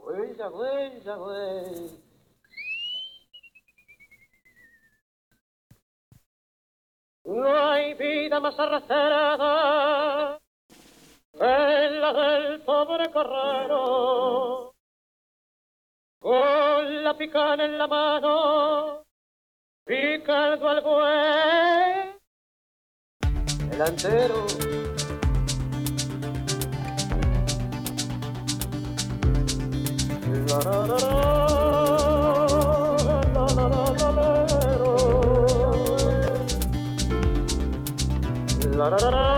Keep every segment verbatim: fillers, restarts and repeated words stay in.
Huella, huella, huella. No hay vida más arrastrada que la del pobre correro, con la picana en la mano, picando al buey delantero. La, la, la, la, la, la, la, la, la, la, la.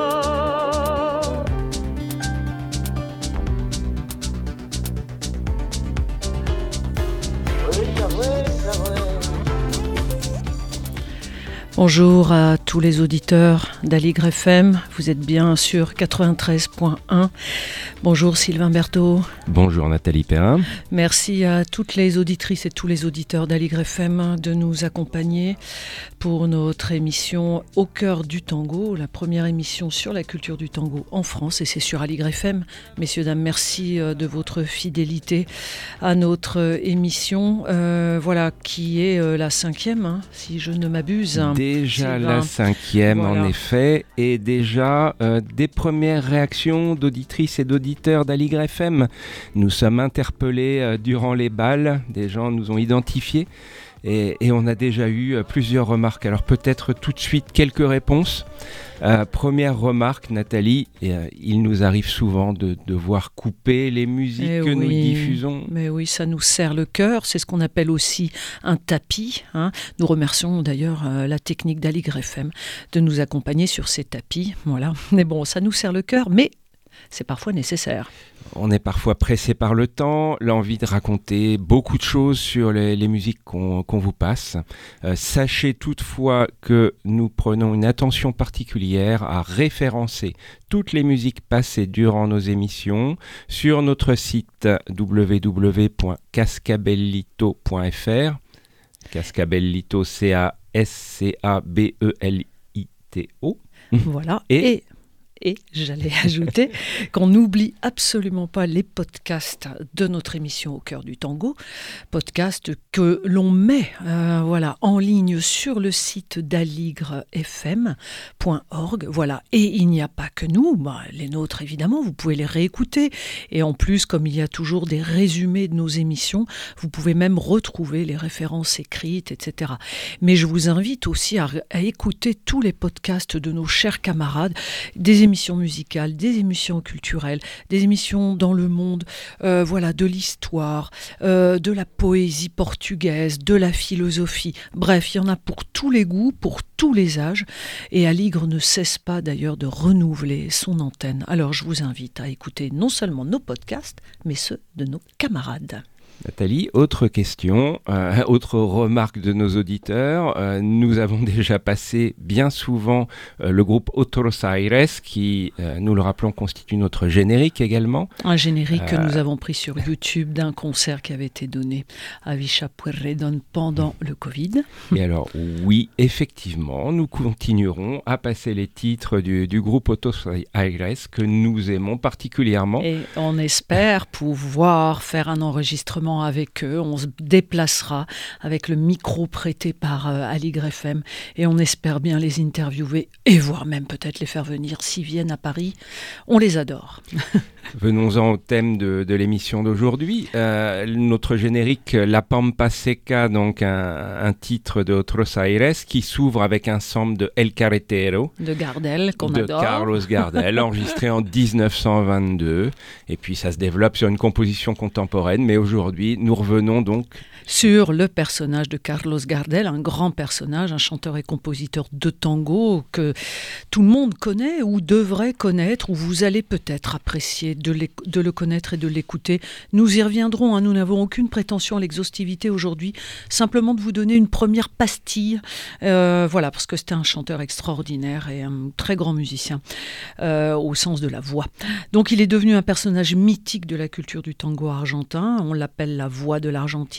Bonjour à tous les auditeurs d'Aligre F M, vous êtes bien sur quatre-vingt-treize point un. Bonjour Sylvain Berthaud. Bonjour Nathalie Perrin. Merci à toutes les auditrices et tous les auditeurs d'Aligre F M de nous accompagner pour notre émission Au cœur du tango, la première émission sur la culture du tango en France, et c'est sur Aligre F M. Messieurs, dames, merci de votre fidélité à notre émission, euh, voilà, qui est la cinquième, hein, si je ne m'abuse. Déjà la cinquième, voilà. En effet, et déjà euh, des premières réactions d'auditrices et d'auditeurs d'Aligre F M. Nous sommes interpellés euh, durant les bals, des gens nous ont identifiés et, et on a déjà eu euh, plusieurs remarques. Alors peut-être tout de suite quelques réponses. Euh, première remarque, Nathalie, et, euh, il nous arrive souvent de devoir couper les musiques eh que oui, nous diffusons. Mais oui, ça nous serre le cœur, c'est ce qu'on appelle aussi un tapis. Hein. Nous remercions d'ailleurs euh, la technique d'Aligre F M de nous accompagner sur ces tapis. Voilà. Mais bon, ça nous serre le cœur, mais c'est parfois nécessaire. On est parfois pressé par le temps, l'envie de raconter beaucoup de choses sur les, les musiques qu'on, qu'on vous passe. Euh, sachez toutefois que nous prenons une attention particulière à référencer toutes les musiques passées durant nos émissions sur notre site w w w point cascabellito point f r. Cascabellito, C A S C A B E L I T O. Voilà. Et, et... Et j'allais ajouter qu'on n'oublie absolument pas les podcasts de notre émission Au cœur du tango, podcasts que l'on met euh, voilà, en ligne sur le site d'aligre f m point org. Voilà. Et il n'y a pas que nous, bah, les nôtres évidemment, vous pouvez les réécouter. Et en plus, comme il y a toujours des résumés de nos émissions, vous pouvez même retrouver les références écrites, et cetera. Mais je vous invite aussi à, à écouter tous les podcasts de nos chers camarades, des émissions musicales, des émissions culturelles, des émissions dans le monde, euh, voilà, de l'histoire, euh, de la poésie portugaise, de la philosophie. Bref, il y en a pour tous les goûts, pour tous les âges. Et Aligre ne cesse pas d'ailleurs de renouveler son antenne. Alors je vous invite à écouter non seulement nos podcasts, mais ceux de nos camarades. Nathalie, autre question, euh, autre remarque de nos auditeurs. Euh, nous avons déjà passé bien souvent euh, le groupe Otros Aires qui, euh, nous le rappelons, constitue notre générique également. Un générique euh... que nous avons pris sur YouTube d'un concert qui avait été donné à Vicha Pueyrredón pendant le Covid. Et alors, oui, effectivement, nous continuerons à passer les titres du, du groupe Otros Aires que nous aimons particulièrement. Et on espère pouvoir faire un enregistrement avec eux, on se déplacera avec le micro prêté par euh, Aligre F M et on espère bien les interviewer et voire même peut-être les faire venir s'ils viennent à Paris. On les adore. Venons-en au thème de, de l'émission d'aujourd'hui. Euh, notre générique La Pampa Seca, donc un, un titre de Otros Aires qui s'ouvre avec un sample de El Carretero de Gardel qu'on de adore. Carlos Gardel, enregistré en dix-neuf cent vingt-deux. Et puis ça se développe sur une composition contemporaine, mais aujourd'hui nous revenons donc sur le personnage de Carlos Gardel, un grand personnage, un chanteur et compositeur de tango que tout le monde connaît ou devrait connaître, ou vous allez peut-être apprécier de, de le connaître et de l'écouter. Nous y reviendrons, hein, nous n'avons aucune prétention à l'exhaustivité aujourd'hui, simplement de vous donner une première pastille, euh, voilà, parce que c'était un chanteur extraordinaire et un très grand musicien, euh, au sens de la voix. Donc il est devenu un personnage mythique de la culture du tango argentin, on l'appelle la voix de l'Argentine, le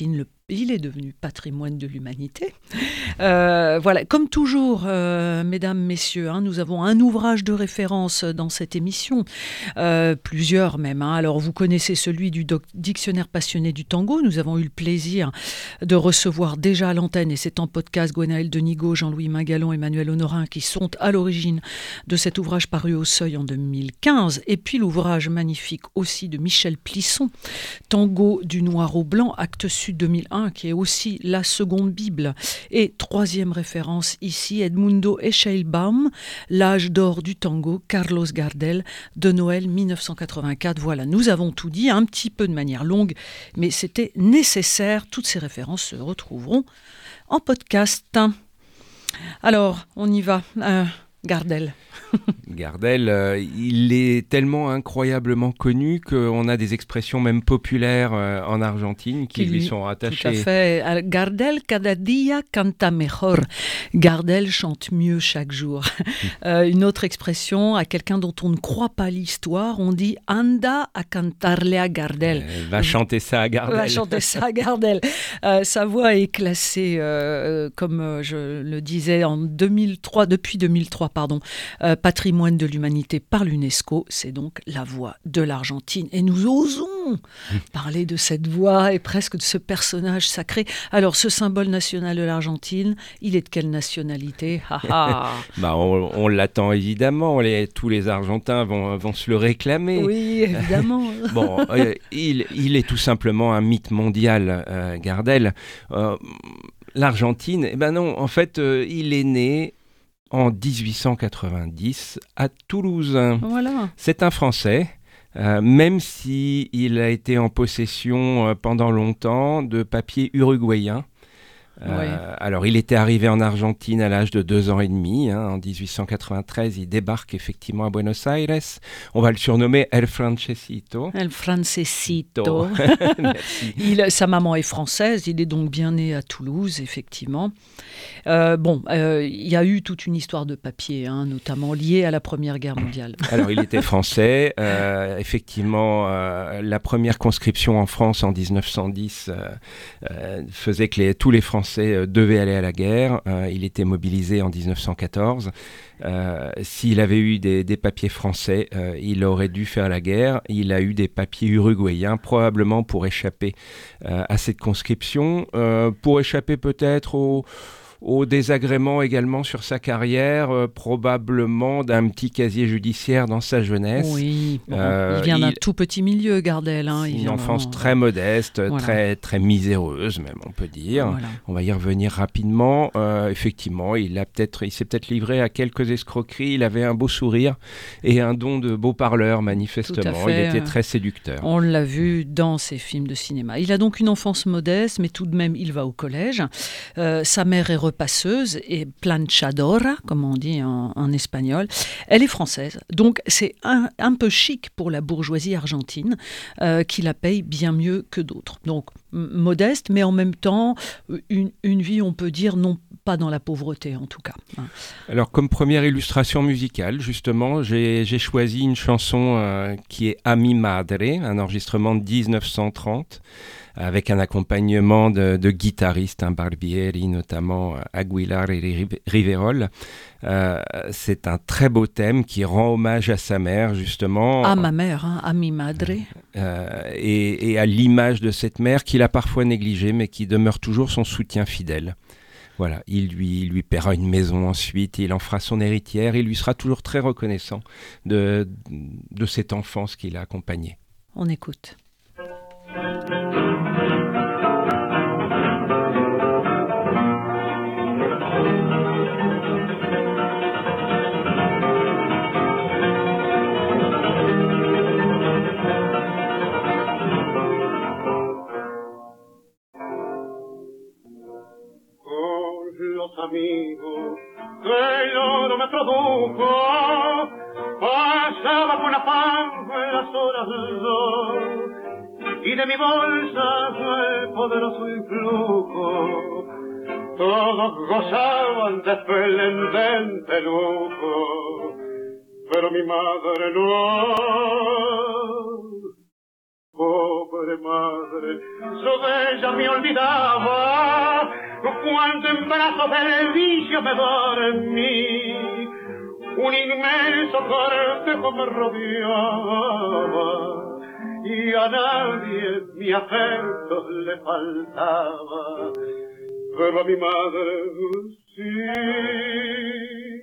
il est devenu patrimoine de l'humanité. Euh, voilà, comme toujours, euh, mesdames, messieurs, hein, nous avons un ouvrage de référence dans cette émission, euh, plusieurs même. Hein. Alors, vous connaissez celui du doc- Dictionnaire passionné du tango. Nous avons eu le plaisir de recevoir déjà à l'antenne, et c'est en podcast, Gwenaël Denigo, Jean-Louis Mingalon, Emmanuel Honorin, qui sont à l'origine de cet ouvrage paru au Seuil en deux mille quinze. Et puis l'ouvrage magnifique aussi de Michel Plisson, Tango du noir au blanc, Actes Sud deux mille un, qui est aussi la seconde Bible. Et troisième référence ici, Edmundo Echeilbaum, L'âge d'or du tango, Carlos Gardel, de Noël mille neuf cent quatre-vingt-quatre. Voilà, nous avons tout dit, un petit peu de manière longue, mais c'était nécessaire. Toutes ces références se retrouveront en podcast. Alors, on y va. Euh, Gardel. Gardel, euh, il est tellement incroyablement connu qu'on a des expressions même populaires euh, en Argentine qui, qui lui, lui sont rattachées. Tout à fait. Gardel cada día canta mejor. Gardel chante mieux chaque jour. euh, une autre expression à quelqu'un dont on ne croit pas l'histoire, on dit anda a cantarle a Gardel. Euh, va chanter ça à Gardel. Va chanter ça à Gardel. Euh, sa voix est classée, euh, comme euh, je le disais, en deux mille trois, depuis deux mille trois, pardon, euh, patrimoine de l'humanité par l'UNESCO. C'est donc la voix de l'Argentine. Et nous osons parler de cette voix et presque de ce personnage sacré. Alors, ce symbole national de l'Argentine, il est de quelle nationalité? bah, on, on l'attend évidemment. Les, tous les Argentins vont, vont se le réclamer. Oui, évidemment. bon, euh, il, il est tout simplement un mythe mondial, euh, Gardel. Euh, L'Argentine, eh ben non, en fait, euh, il est né en dix-huit cent quatre-vingt-dix à Toulouse. Voilà. C'est un Français, euh, même s'il a été en possession euh, pendant longtemps de papiers uruguayens. Euh, ouais. Alors, il était arrivé en Argentine à l'âge de deux ans et demi. Hein, en dix-huit cent quatre-vingt-treize, il débarque effectivement à Buenos Aires. On va le surnommer El Francesito. El Francesito. il, sa maman est française. Il est donc bien né à Toulouse, effectivement. Euh, bon, euh, il y a eu toute une histoire de papier, hein, notamment liée à la Première Guerre mondiale. Alors, il était français. Euh, effectivement, euh, la première conscription en France en dix-neuf cent dix euh, euh, faisait que les, tous les Français devait aller à la guerre. Euh, il était mobilisé en dix-neuf cent quatorze. Euh, s'il avait eu des, des papiers français, euh, il aurait dû faire la guerre. Il a eu des papiers uruguayens, probablement pour échapper euh, à cette conscription, euh, pour échapper peut-être au... au désagrément également sur sa carrière, euh, probablement d'un petit casier judiciaire dans sa jeunesse. Oui, bon, euh, il vient d'un il... tout petit milieu, Gardel. Hein, il une vient enfance vraiment... très modeste, voilà. très, très miséreuse même, on peut dire. Voilà. On va y revenir rapidement. Euh, effectivement, il, a peut-être, il s'est peut-être livré à quelques escroqueries. Il avait un beau sourire et un don de beau parleur, manifestement. Il était très séducteur. On l'a vu dans ses films de cinéma. Il a donc une enfance modeste, mais tout de même, il va au collège. Euh, sa mère est repasseuse et planchadora, comme on dit en, en espagnol. Elle est française, donc c'est un, un peu chic pour la bourgeoisie argentine euh, qui la paye bien mieux que d'autres. Donc m- modeste, mais en même temps une, une vie, on peut dire, non pas dans la pauvreté en tout cas. Alors comme première illustration musicale, justement, j'ai, j'ai choisi une chanson euh, qui est A mi madre, un enregistrement de dix-neuf cent trente. Avec un accompagnement de, de guitaristes, un Barbieri, notamment Aguilar et Riverol. Euh, c'est un très beau thème qui rend hommage à sa mère, justement. À ma mère, hein, à mi madre. Euh, et, et à l'image de cette mère qu'il a parfois négligée, mais qui demeure toujours son soutien fidèle. Voilà, il lui, il lui paiera une maison ensuite, il en fera son héritière, il lui sera toujours très reconnaissant de, de cette enfance qu'il a accompagnée. On écoute. Amigos que el oro me produjo, pasaba con afán en las horas del sol, y de mi bolsa el poderoso influjo, todos gozaban de esplendente lujo, pero mi madre no, pobre madre su bella me olvidaba, cuando en brazos del vicio me dormí, un inmenso cortejo me rodeaba, y a nadie mi afecto le faltaba, pero a mi madre sí.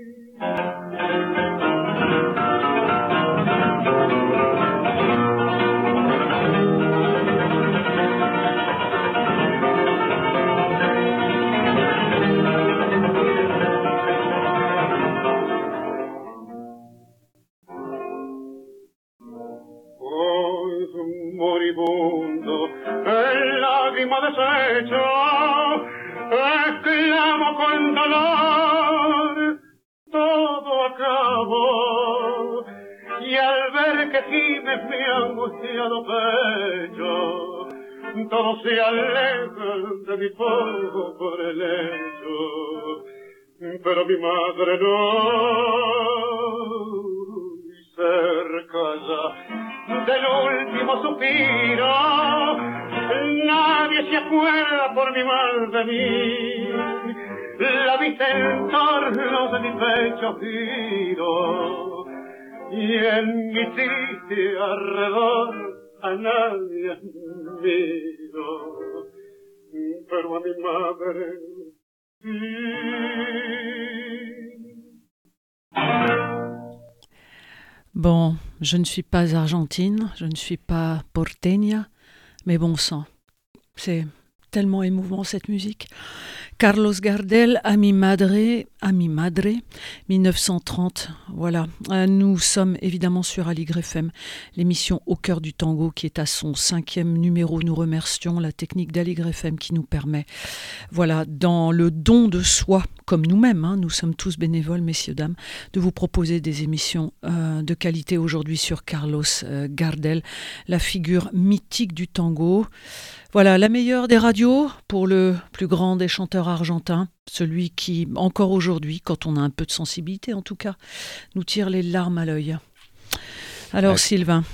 Moribundo, en lágrima deshecha, exclamo con dolor, todo acabó, y al ver que gimes mi angustiado pecho, todo se aleja de mi polvo por el lecho, pero mi madre no, y cerca ya del último suspiro, nadie se acuerda por mi mal de mí, la vista en torno de mi pecho giro, y en mi triste alrededor a nadie miro, pero a mi madre sí. Bon, je ne suis pas argentine, je ne suis pas porteña, mais bon sang, c'est tellement émouvant cette musique. Carlos Gardel, A mi madre, A mi madre, dix-neuf cent trente, voilà. Nous sommes évidemment sur Aligre F M, l'émission Au cœur du tango qui est à son cinquième numéro. Nous remercions la technique d'Aligre F M qui nous permet, voilà, dans le don de soi, comme nous-mêmes, hein, nous sommes tous bénévoles, messieurs, dames, de vous proposer des émissions euh, de qualité aujourd'hui sur Carlos euh, Gardel, la figure mythique du tango. Voilà, la meilleure des radios pour le plus grand des chanteurs argentins, celui qui, encore aujourd'hui, quand on a un peu de sensibilité en tout cas, nous tire les larmes à l'œil. Alors, euh, Sylvain.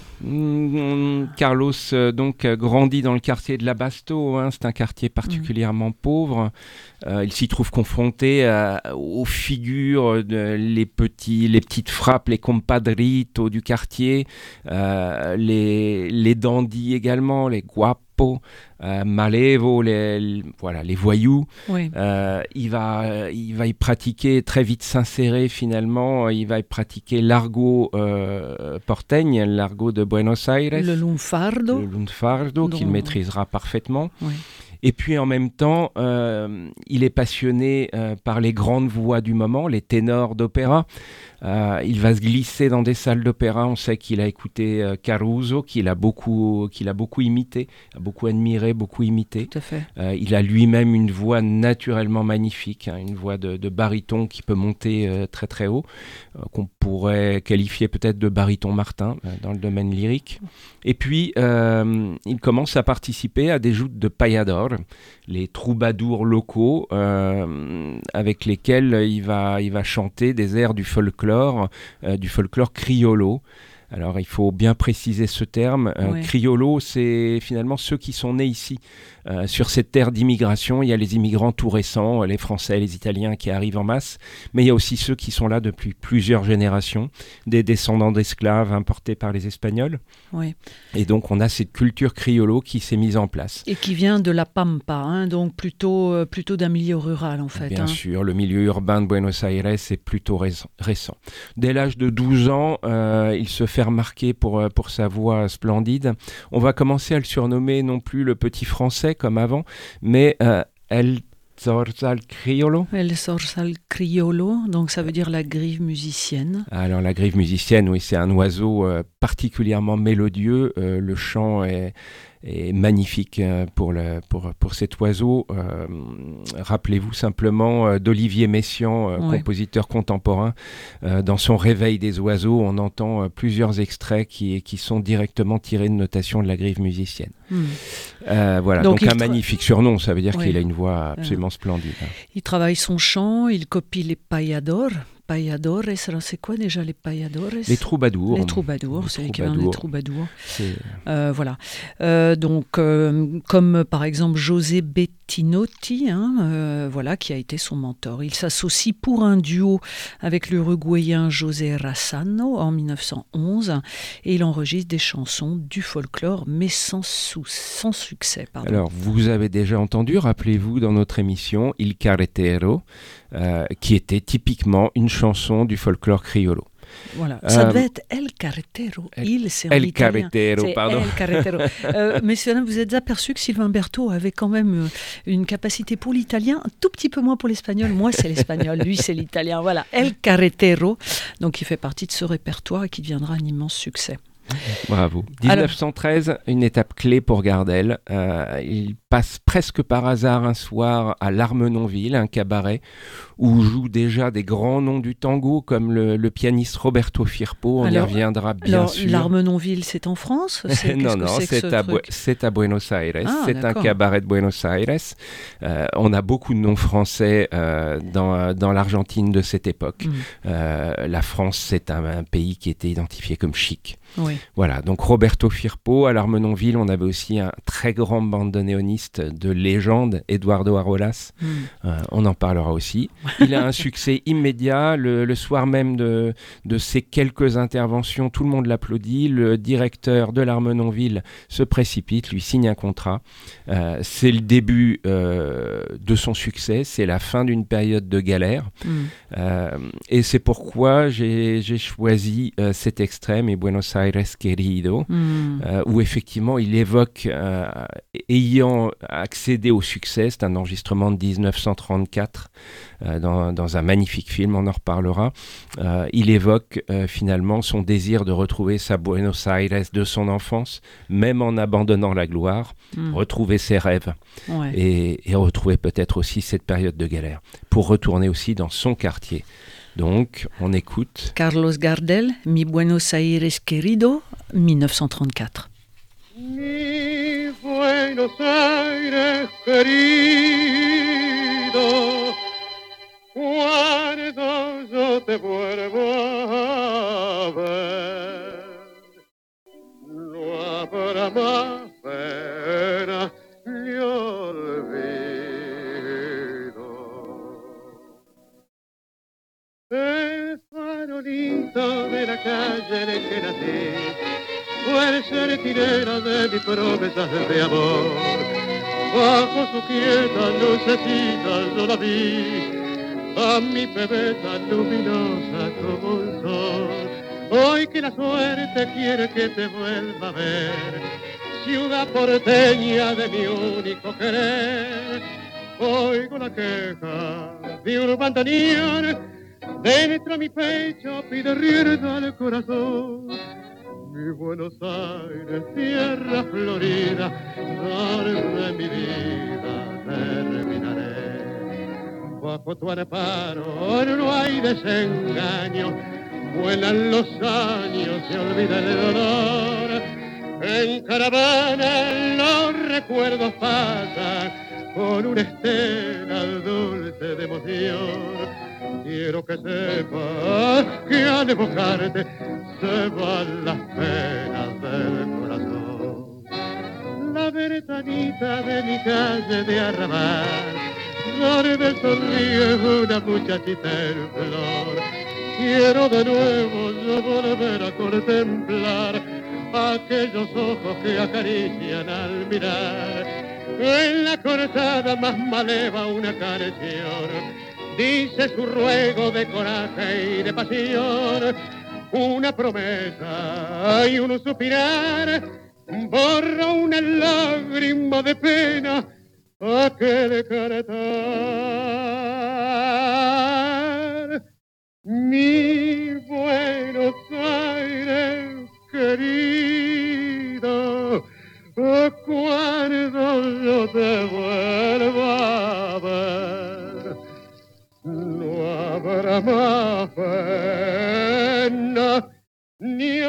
Carlos euh, donc grandit dans le quartier de l'Abasto, hein, c'est un quartier particulièrement mmh. pauvre. Euh, il s'y trouve confronté à, aux figures, de, les petits, les petites frappes, les compadritos du quartier, euh, les les dandys également, les guapos, euh, malevo, les, les voilà les voyous. Oui. Euh, il va il va y pratiquer très vite s'insérer finalement. Il va y pratiquer l'argot euh, porteñ, l'argot de Buenos Aires, le lunfardo, le lunfardo dont... qu'il maîtrisera parfaitement. Oui. Et puis en même temps, euh, il est passionné euh, par les grandes voix du moment, les ténors d'opéra. Euh, il va se glisser dans des salles d'opéra. On sait qu'il a écouté euh, Caruso, qu'il a beaucoup, qu'il a beaucoup imité, a beaucoup admiré, beaucoup imité. Tout à fait. Euh, il a lui-même une voix naturellement magnifique, hein, une voix de, de baryton qui peut monter euh, très très haut, euh, qu'on pourrait qualifier peut-être de baryton Martin euh, dans le domaine lyrique. Et puis, euh, il commence à participer à des joutes de payador, les troubadours locaux euh, avec lesquels il va, il va chanter des airs du folklore, euh, du folklore criollo. Alors, il faut bien préciser ce terme. Euh, oui. Criollo, c'est finalement ceux qui sont nés ici. Euh, sur cette terre d'immigration, il y a les immigrants tout récents, les Français, les Italiens qui arrivent en masse, mais il y a aussi ceux qui sont là depuis plusieurs générations, des descendants d'esclaves importés par les Espagnols. Oui. Et donc, on a cette culture criollo qui s'est mise en place. Et qui vient de la Pampa, hein, donc plutôt, euh, plutôt d'un milieu rural, en fait. Bien hein. sûr, le milieu urbain de Buenos Aires est plutôt récent. Dès l'âge de douze ans, euh, il se fait remarquer pour, pour sa voix splendide. On va commencer à le surnommer non plus le petit français comme avant, mais euh, El Zorzal Criollo. El Zorzal Criollo, donc ça veut dire la grive musicienne. Alors la grive musicienne, oui, c'est un oiseau euh, particulièrement mélodieux. Euh, le chant est, est magnifique euh, pour, le, pour, pour cet oiseau. Euh, rappelez-vous simplement euh, d'Olivier Messiaen, euh, ouais. compositeur contemporain. Euh, dans son Réveil des oiseaux, on entend euh, plusieurs extraits qui, qui sont directement tirés de notations de la grive musicienne. Hmm. Euh, voilà, donc, donc un tra- magnifique surnom, ça veut dire ouais. qu'il a une voix absolument euh, splendide. Hein. Il travaille son chant, il copie les payadors. payadores. Alors, c'est quoi déjà les payadores? Les troubadours. Les troubadours, les c'est l'équivalent des troubadours. C'est... Euh, voilà. Euh, donc, euh, comme par exemple José Bettinotti, hein, euh, voilà, qui a été son mentor. Il s'associe pour un duo avec l'Uruguayen José Razzano en mille neuf cent onze et il enregistre des chansons du folklore, mais sans, sous, sans succès. Pardon. Alors, vous avez déjà entendu, rappelez-vous, dans notre émission, Il Carretero, euh, qui était typiquement une chanson du folklore criollo. Voilà, ça euh, devait être El Carretero. El, Il, c'est en El italien. Carretero, c'est pardon. El Carretero. euh, messieurs, vous êtes aperçus que Sylvain Berthaud avait quand même une capacité pour l'italien, un tout petit peu moins pour l'espagnol. Moi, c'est l'espagnol, lui, c'est l'italien. Voilà, El Carretero. Donc, il fait partie de ce répertoire et qui deviendra un immense succès. Bravo. dix-neuf cent treize, alors, une étape clé pour Gardel. Euh, il passe presque par hasard un soir à l'Armenonville, un cabaret où jouent déjà des grands noms du tango comme le, le pianiste Roberto Firpo. On alors, y reviendra bien alors, sûr. L'Armenonville, c'est en France? C'est, non, non, c'est, c'est, à Bu- c'est à Buenos Aires. Ah, c'est d'accord. Un cabaret de Buenos Aires. Euh, on a beaucoup de noms français euh, dans, dans l'Argentine de cette époque. Mmh. Euh, la France, c'est un, un pays qui était identifié comme chic. Oui. Voilà, donc Roberto Firpo. À l'Armenonville, on avait aussi un très grand bandoneoniste de légende, Eduardo Arolas. Mm. Euh, on en parlera aussi. Il a un succès immédiat. Le, le soir même de, de ses quelques interventions, tout le monde l'applaudit. Le directeur de l'Armenonville se précipite, lui signe un contrat. Euh, c'est le début euh, de son succès. C'est la fin d'une période de galère. Mm. Euh, et c'est pourquoi j'ai, j'ai choisi euh, cet extrait, mais Buenos Aires Querido, mm. euh, où effectivement il évoque, euh, ayant accédé au succès, c'est un enregistrement de dix-neuf cent trente-quatre, euh, dans, dans un magnifique film, on en reparlera, euh, il évoque euh, finalement son désir de retrouver sa Buenos Aires de son enfance, même en abandonnant la gloire, mm. retrouver ses rêves, ouais. et, et retrouver peut-être aussi cette période de galère, pour retourner aussi dans son quartier. Donc, on écoute Carlos Gardel, Mi Buenos Aires Querido, dix-neuf cent trente-quatre. Mi Buenos Aires querido, cuando yo te vuelvo a ver, no habrá más pena ni olvido. El farolito de la calle en que nací fue el sentinela de mis promesas de amor. Bajo su quieta lucecita yo la vi, a mi bebé tan luminosa como el sol. Hoy que la suerte quiere que te vuelva a ver, ciudad porteña de mi único querer, oigo la queja de un bandoneón. Dentro mi pecho pide rienda al corazón. Mi Buenos Aires, tierra florida, darme mi vida terminaré. Bajo tu amparo no hay desengaño, vuelan los años, se olvida el dolor. En caravana los recuerdos pasan con una estela dulce de emoción. Quiero que sepas que al evocarte se van las penas del corazón. La ventanita de mi calle de arrabal, donde sonríe una muchachita en flor. Quiero de nuevo yo volver a contemplar aquellos ojos que acarician al mirar. En la cortada más maleva una canción dice su ruego de coraje y de pasión, una promesa y un suspirar, borra una lágrima de pena, aquel cantar. Mi Buenos Aires querido, cuando yo te vuelva a ver, no habrá más pena ni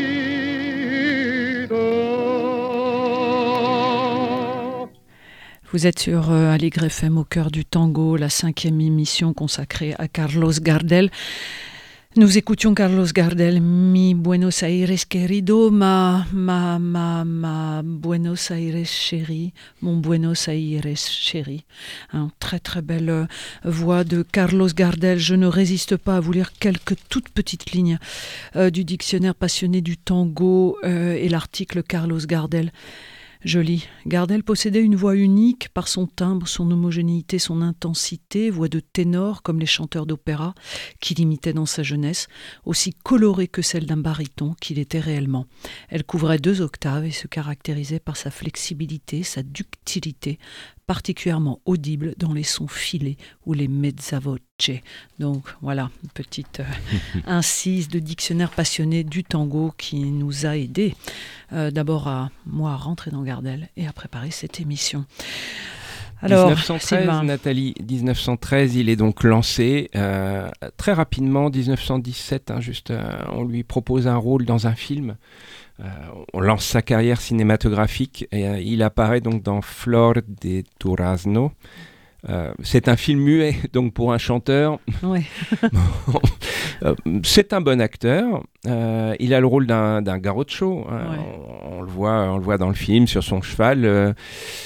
olvido. Vous êtes sur euh, Aligre F M au cœur du tango, la cinquième émission consacrée à Carlos Gardel. Nous écoutions Carlos Gardel, mi Buenos Aires querido, ma, ma, ma, ma Buenos Aires chérie, mon Buenos Aires chérie. Hein, très très belle euh, voix de Carlos Gardel. Je ne résiste pas à vous lire quelques toutes petites lignes euh, du dictionnaire passionné du tango euh, et l'article Carlos Gardel. Je lis. Gardel possédait une voix unique par son timbre, son homogénéité, son intensité, voix de ténor comme les chanteurs d'opéra qu'il imitait dans sa jeunesse, aussi colorée que celle d'un baryton qu'il était réellement. Elle couvrait deux octaves et se caractérisait par sa flexibilité, sa ductilité, particulièrement audible dans les sons filés ou les mezza voce. Donc voilà, une petite euh, incise de dictionnaire passionné du tango qui nous a aidés euh, d'abord à moi à rentrer dans Gardel et à préparer cette émission. Alors, dix-neuf cent treize, Sylvain. Nathalie, dix-neuf cent treize, il est donc lancé euh, très rapidement. dix-neuf cent dix-sept, hein, juste, euh, on lui propose un rôle dans un film. Euh, on lance sa carrière cinématographique et euh, il apparaît donc dans Flor de Durazno. Euh, c'est un film muet, donc pour un chanteur, Ouais. bon, euh, c'est un bon acteur. Euh, il a le rôle d'un, d'un gaucho. Hein. Ouais. On, on le voit, on le voit dans le film sur son cheval. Euh,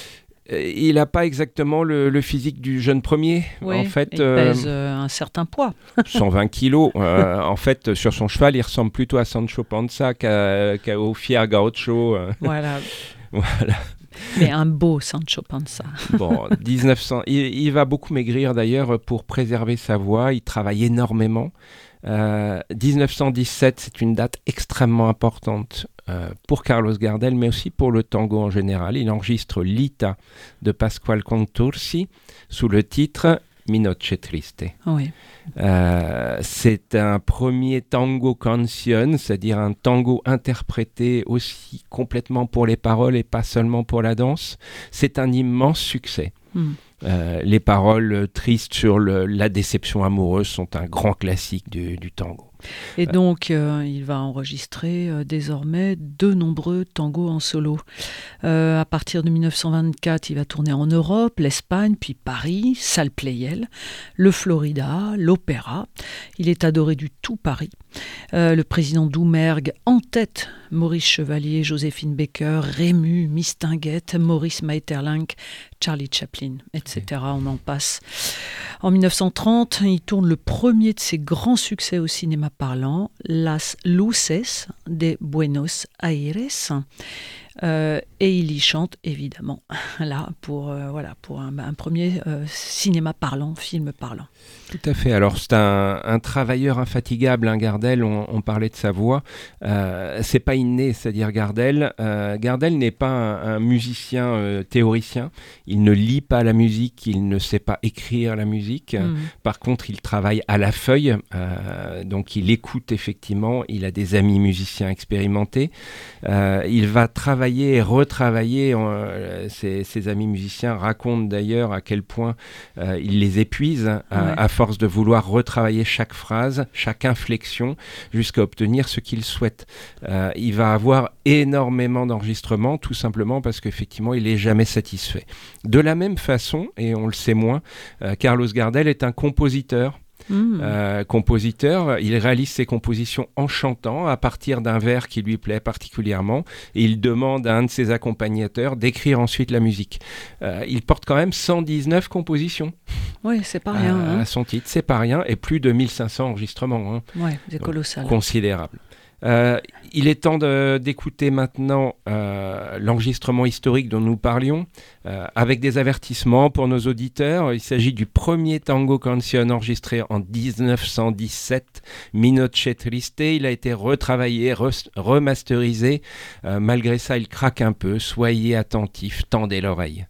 il n'a pas exactement le, le physique du jeune premier. Oui, en fait, il euh, pèse euh, un certain poids. cent vingt kilos. Euh, en fait, sur son cheval, il ressemble plutôt à Sancho Panza qu'à, qu'à au fier gaucho. Euh, Voilà. voilà. Mais un beau Sancho Panza. Bon, dix-neuf cents, il, il va beaucoup maigrir d'ailleurs pour préserver sa voix, il travaille énormément. Euh, dix-neuf cent dix-sept, c'est une date extrêmement importante euh, pour Carlos Gardel, mais aussi pour le tango en général. Il enregistre Lita de Pasquale Contursi sous le titre Mi Noche Triste. Oui. Euh, c'est un premier tango canción, c'est-à-dire un tango interprété aussi complètement pour les paroles et pas seulement pour la danse. C'est un immense succès. Mm. Euh, les paroles tristes sur le, la déception amoureuse sont un grand classique du, du tango. Et donc, euh, il va enregistrer euh, désormais de nombreux tangos en solo. Euh, à partir de dix-neuf cent vingt-quatre, il va tourner en Europe, l'Espagne, puis Paris, Salle Pleyel, le Florida, l'Opéra. Il est adoré du tout Paris. Euh, le président Doumergue en tête, Maurice Chevalier, Joséphine Baker, Rému, Mistinguett, Maurice Maeterlinck, Charlie Chaplin, et cetera. On en passe. En dix-neuf cent trente, il tourne le premier de ses grands succès au cinéma parlant, Las Luces de Buenos Aires. Euh, et il y chante évidemment là pour, euh, voilà, pour un, un premier euh, cinéma parlant, film parlant. Tout à fait. Alors c'est un, un travailleur infatigable, hein, Gardel, on, on parlait de sa voix. Euh, c'est pas inné, c'est-à-dire Gardel. Euh, Gardel n'est pas un, un musicien euh, théoricien. Il ne lit pas la musique, il ne sait pas écrire la musique. Mmh. Par contre, il travaille à la feuille. Euh, donc il écoute effectivement. Il a des amis musiciens expérimentés. Euh, il va travailler et retravailler. Euh, ses, ses amis musiciens racontent d'ailleurs à quel point euh, il les épuise à, ouais. à force de vouloir retravailler chaque phrase, chaque inflexion, jusqu'à obtenir ce qu'il souhaite. Euh, il va avoir énormément d'enregistrements, tout simplement parce qu'effectivement, il n'est jamais satisfait. De la même façon, et on le sait moins, euh, Carlos Gardel est un compositeur. Mmh. Euh, compositeur, il réalise ses compositions en chantant à partir d'un vers qui lui plaît particulièrement et il demande à un de ses accompagnateurs d'écrire ensuite la musique. Euh, il porte quand même cent dix-neuf compositions. Oui, c'est pas rien. Euh, hein. À son titre, c'est pas rien et plus de mille cinq cents enregistrements. Hein. Oui, c'est colossal. Donc, considérable. Euh, il est temps de, d'écouter maintenant euh, l'enregistrement historique dont nous parlions, euh, avec des avertissements pour nos auditeurs. Il s'agit du premier tango canción enregistré en dix-neuf cent dix-sept, Mi Noche Triste. Il a été retravaillé, re- remasterisé. Euh, malgré ça, il craque un peu. Soyez attentifs, tendez l'oreille.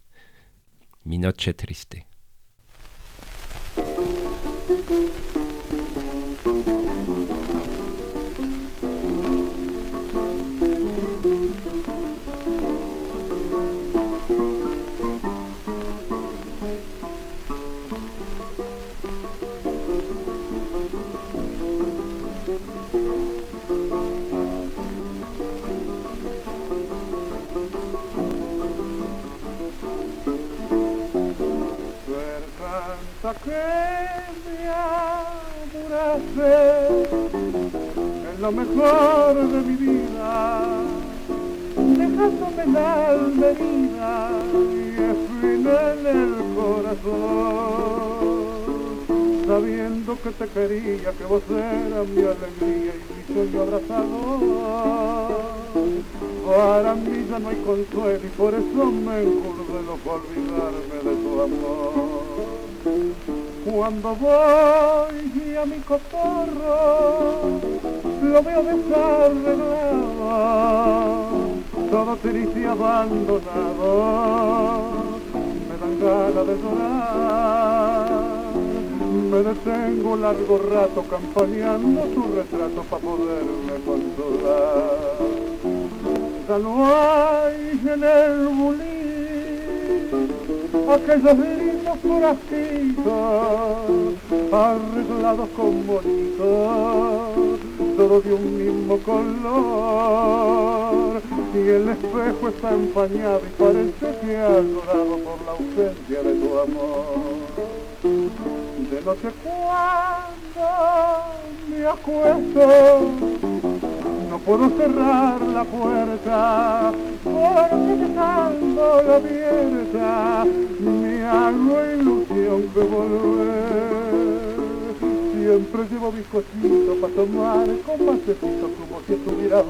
Mi Noche Triste. hasta que me abrace en lo mejor de mi vida, dejándome el alma herida y espina en el corazón, sabiendo que te quería, que vos eras mi alegría y mi sueño abrazador. Para mí ya no hay consuelo y por eso me encurdelo para olvidarme de tu amor. Cuando voy a mi cotorro, lo veo desarreglado, todo triste y abandonado, me dan ganas de llorar. Me detengo largo rato campaneando tu retrato para poderme consolar. Ya no hay en el bulín aquellos lindos corajitos arreglados con bonitos, todos de un mismo color, y el espejo está empañado y parece que ha llorado por la ausencia de tu amor. De noche cuando me acuesto, no puedo cerrar la puerta, porque dejando la abierta, me hago ilusión de volver. Siempre llevo bizcochito para tomar con pasecito como si estuviera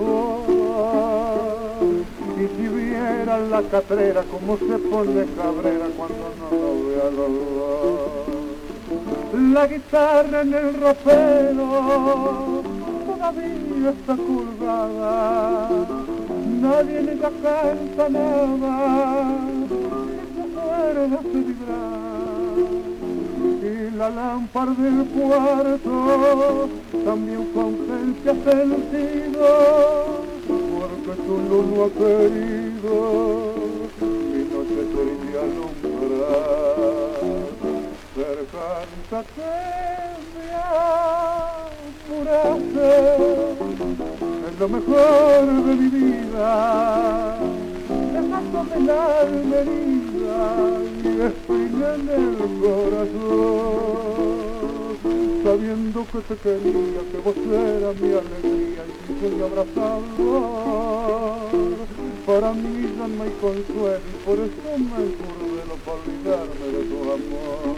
vos. Y si vieran la catrera como se pone cabrera cuando no lo vea los dos. La guitarra en el ropero todavía está colgada, nadie en ella canta nada, se acuerda de vibrar. Y la lámpara del cuarto también su ausencia ha sentido, porque tu luz no ha querido mi noche triste alumbrar. Cercanta que me apuraste en lo mejor de mi vida, dejándome el alma herida y espina en el corazón, sabiendo que te quería, que vos eras mi alegría y mi sueño abrazador. Para mí ya no hay consuelo y por eso me encurdelo para olvidarme de tu amor.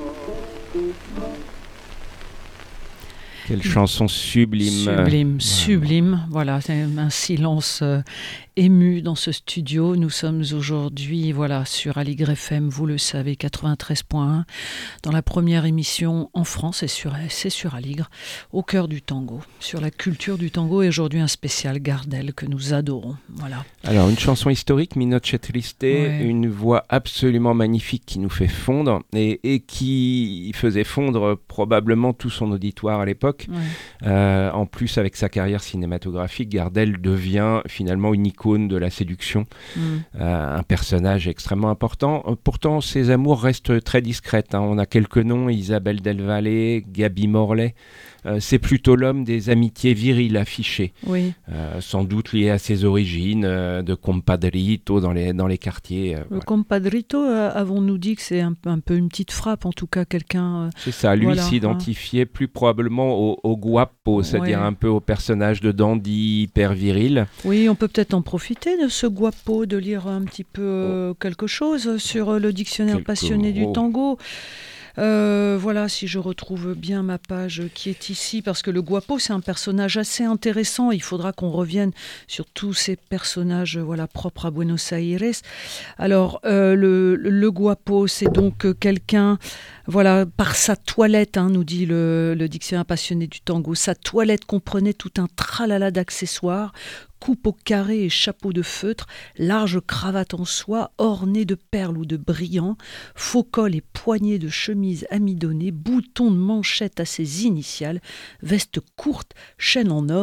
Quelle chanson sublime. Sublime, sublime. Voilà, c'est un silence euh, ému dans ce studio. Nous sommes aujourd'hui voilà, sur Aligre F M, vous le savez, quatre-vingt-treize point un, dans la première émission en France, et sur, c'est sur Aligre, au cœur du tango, sur la culture du tango, et aujourd'hui un spécial Gardel que nous adorons. Voilà. Alors, une chanson historique, Mi Noche Triste, ouais. Une voix absolument magnifique qui nous fait fondre, et, et qui faisait fondre probablement tout son auditoire à l'époque. Ouais. Euh, en plus, avec sa carrière cinématographique, Gardel devient finalement une icône de la séduction, mm. euh, un personnage extrêmement important. Pourtant, ses amours restent très discrètes. Hein. On a quelques noms, Isabelle Del Valle, Gaby Morley. Euh, c'est plutôt l'homme des amitiés viriles affichées, oui. euh, sans doute lié à ses origines euh, de compadrito dans les, dans les quartiers. Euh, Le ouais. compadrito, euh, avons-nous dit que c'est un, un peu une petite frappe, en tout cas quelqu'un... Euh, c'est ça, lui voilà, s'identifiait hein. plus probablement au, au guapo, c'est-à-dire ouais. un peu au personnage de dandy hyper viril. Oui, on peut peut-être en profiter de ce guapo, de lire un petit peu euh, oh. quelque chose sur le dictionnaire Quelques passionné gros. du tango. Euh, voilà, si je retrouve bien ma page qui est ici, parce que le guapo, c'est un personnage assez intéressant. Il faudra qu'on revienne sur tous ces personnages voilà, propres à Buenos Aires. Alors, euh, le, le guapo, c'est donc quelqu'un, voilà, par sa toilette, hein, nous dit le, le dictionnaire passionné du tango, sa toilette comprenait tout un tralala d'accessoires, coupe au carré et chapeau de feutre, large cravate en soie, ornée de perles ou de brillants, faux col et poignée de chemise amidonnée, boutons de manchette à ses initiales, veste courte, chaîne en or,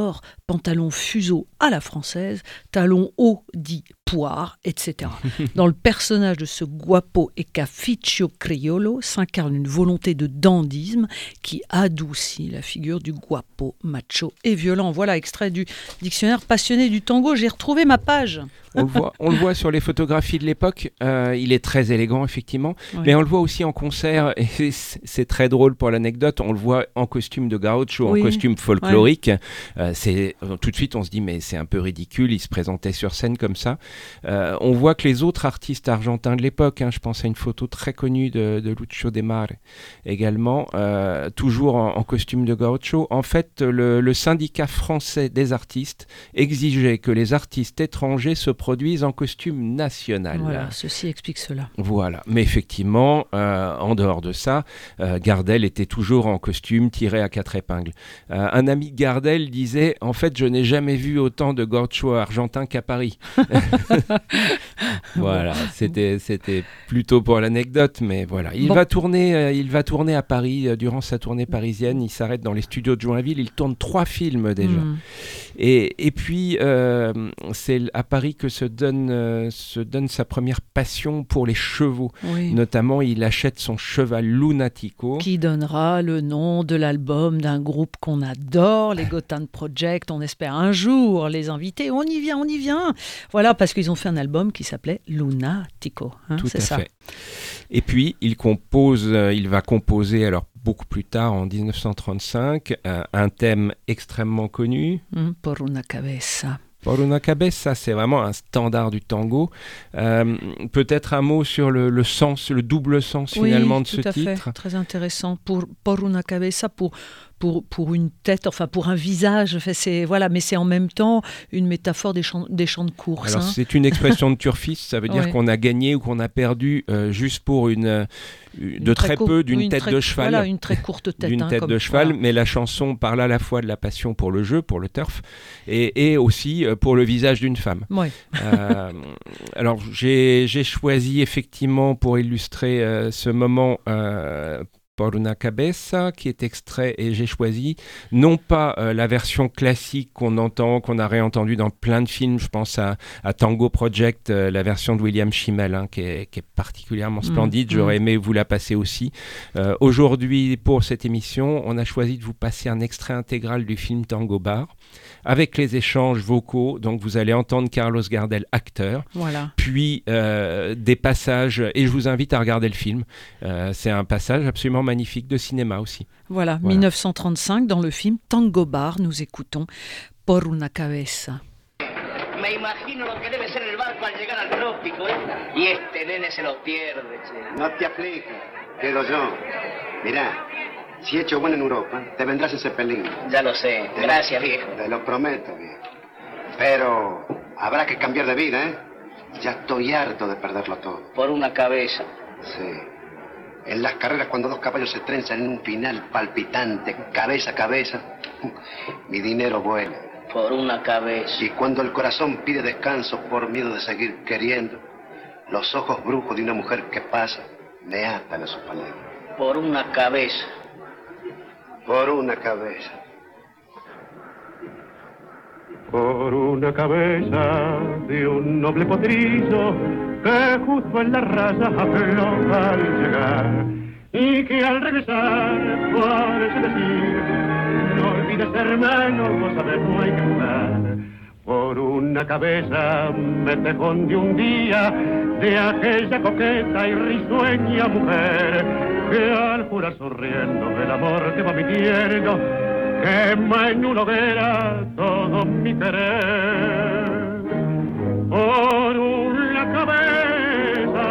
pantalon fuseau à la française, talons hauts dits poire, et cetera. Dans le personnage de ce guapo et caficcio criollo s'incarne une volonté de dandisme qui adoucit la figure du guapo, macho et violent. Voilà, extrait du dictionnaire passionné du tango. J'ai retrouvé ma page. On le voit, on le voit sur les photographies de l'époque, euh, il est très élégant effectivement, Oui. mais on le voit aussi en concert, et c'est, c'est très drôle pour l'anecdote, on le voit en costume de gaucho, Oui. en costume folklorique, euh, c'est, tout de suite on se dit mais c'est un peu ridicule, il se présentait sur scène comme ça. Euh, on voit que les autres artistes argentins de l'époque, hein, je pense à une photo très connue de, de Lucio De Mare également, euh, toujours en, en costume de gaucho, en fait le, le syndicat français des artistes exigeait que les artistes étrangers se produisent en costume national. Voilà, ceci explique cela. Voilà, mais effectivement, euh, en dehors de ça, euh, Gardel était toujours en costume tiré à quatre épingles. Euh, un ami de Gardel disait, en fait, je n'ai jamais vu autant de gauchos argentins qu'à Paris. Voilà, c'était, c'était plutôt pour l'anecdote, mais voilà. Il, bon. va tourner, euh, il va tourner à Paris, euh, durant sa tournée parisienne, il s'arrête dans les studios de Joinville, il tourne trois films déjà. Mmh. Et, et puis, euh, c'est à Paris que se donne, euh, se donne sa première passion pour les chevaux. Oui. Notamment, il achète son cheval Lunatico. Qui donnera le nom de l'album d'un groupe qu'on adore, les Gotham Project. On espère un jour les inviter. On y vient, on y vient. Voilà, parce qu'ils ont fait un album qui s'appelait Lunatico. Hein, Tout c'est à ça. fait. Et puis, il compose, euh, il va composer, alors beaucoup plus tard, en dix-neuf cent trente-cinq, euh, un thème extrêmement connu. Mm, por una cabeza. Por una cabeza, c'est vraiment un standard du tango. Euh, peut-être un mot sur le, le sens, le double sens finalement oui, de ce tout à titre. Fait. Très intéressant. Pour, por una cabeza, pour, pour, pour une tête, enfin pour un visage. Enfin, c'est, voilà, mais c'est en même temps une métaphore des champs, des champs de course. Alors hein. c'est une expression de turfiste, ça veut dire Ouais. qu'on a gagné ou qu'on a perdu euh, juste pour une, euh, Une de très cour- peu d'une une tête très- de cheval. Voilà, une très courte tête. d'une hein, tête comme- de cheval, voilà. mais la chanson parle à la fois de la passion pour le jeu, pour le turf, et, et aussi euh, pour le visage d'une femme. Ouais. Euh, alors j'ai, j'ai choisi effectivement pour illustrer euh, ce moment euh, Por una cabeza, qui est extrait, et j'ai choisi non pas euh, la version classique qu'on entend, qu'on a réentendue dans plein de films, je pense à, à Tango Project, euh, la version de William Schimmel, hein, qui, est, qui est particulièrement splendide, Mmh, j'aurais mmh. aimé vous la passer aussi. Euh, aujourd'hui, pour cette émission, on a choisi de vous passer un extrait intégral du film Tango Bar, avec les échanges vocaux, donc vous allez entendre Carlos Gardel, acteur, Voilà. puis euh, des passages, et je vous invite à regarder le film, euh, c'est un passage absolument magnifique de cinéma aussi. Voilà, Voilà. dix-neuf cent trente-cinq, dans le film Tango Bar, nous écoutons Por una cabeza. Me imagino lo que debe ser el barco al llegar al trópico, ¿eh? Y este nene se lo pierde, che. No te aflijas, quedo yo. Mirá, si he hecho bueno en Europa, te vendrás ese pelín. Ya lo sé. Te Gracias, lo- viejo. Te lo prometo, viejo. Pero habrá que cambiar de vida, ¿eh? Ya estoy harto de perderlo todo. Por una cabeza. Sí. En las carreras, cuando dos caballos se trenzan en un final palpitante, cabeza a cabeza, mi dinero vuela. Por una cabeza. Y cuando el corazón pide descanso por miedo de seguir queriendo, los ojos brujos de una mujer que pasa me atan a sus palabras. Por una cabeza. Por una cabeza. Por una cabeza de un noble potrillo que justo en la raya afloja al llegar y que al regresar parece decir: no olvides, hermano, vos sabés, no hay que jugar. Por una cabeza me tejón de un día de aquella coqueta y risueña mujer que al jurar sonriendo el amor que va mintiendo quema en una hoguera todo mi querer. Por una cabeza